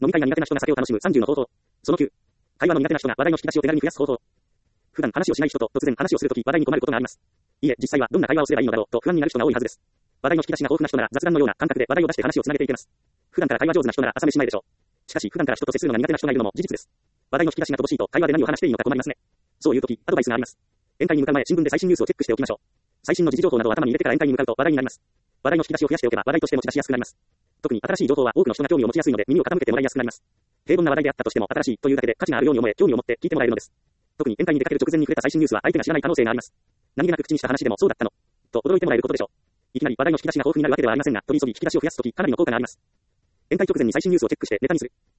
飲み会が苦手な人が酒を楽しむ30の方法。その9。会話の苦手な人が話題の引き出しを手軽に増やす方法。普段話をしない人と突然話をするとき話題に困ることがあります。いえ、実際はどんな会話をすればいいのだろうと不安になる人が多いはずです。話題の引き出しが豊富な人なら雑談のような感覚で話題を出して話をつなげていけます。普段から会話上手な人なら朝飯前でしょう。しかし普段から人と接するのが苦手な人がいるのも事実です。話題の引き出しが乏しいと会話で何を話していいのか困りますね。そういうとき、アドバイスがあります。宴会に向かう前、新聞で最新ニュースをチェックしておきましょう。最新の時事情報などを頭に入れてから宴会に向かうと話題になります。話題の引き出しを増やしておけば話題として持ち出しやすくなります。特に新しい情報は多くの人が興味を持ちやすいので耳を傾けてもらいやすくなります。平凡な話題であったとしても新しいというだけで価値があるように思え興味を持って聞いてもらえるのです。特に宴会に出かける直前に触れた最新ニュースは相手が知らない可能性があります。何気なく口にした話でもそうだったのと驚いてもらえることでしょう。いきなり話題の引き出しが豊富になるわけではありませんが、取り急ぎ引き出しを増やすときかなりの効果があります。宴会直前に最新ニュースをチェックしてネタにする。